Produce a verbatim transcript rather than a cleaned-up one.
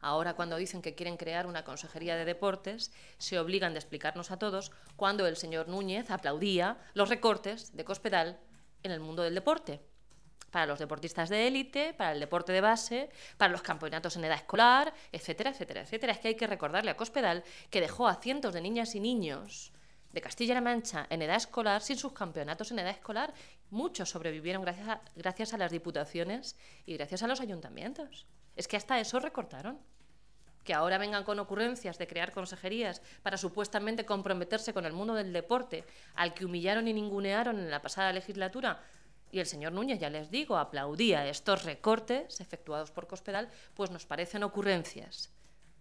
Ahora, cuando dicen que quieren crear una consejería de deportes, se obligan de explicarnos a todos cuando el señor Núñez aplaudía los recortes de Cospedal en el mundo del deporte. Para los deportistas de élite, para el deporte de base, para los campeonatos en edad escolar, etcétera, etcétera, etcétera. Es que hay que recordarle a Cospedal que dejó a cientos de niñas y niños de Castilla-La Mancha en edad escolar sin sus campeonatos en edad escolar. Muchos sobrevivieron gracias a, gracias a las diputaciones y gracias a los ayuntamientos. Es que hasta eso recortaron. Que ahora vengan con ocurrencias de crear consejerías para supuestamente comprometerse con el mundo del deporte, al que humillaron y ningunearon en la pasada legislatura. Y el señor Núñez, ya les digo, aplaudía estos recortes efectuados por Cospedal, pues nos parecen ocurrencias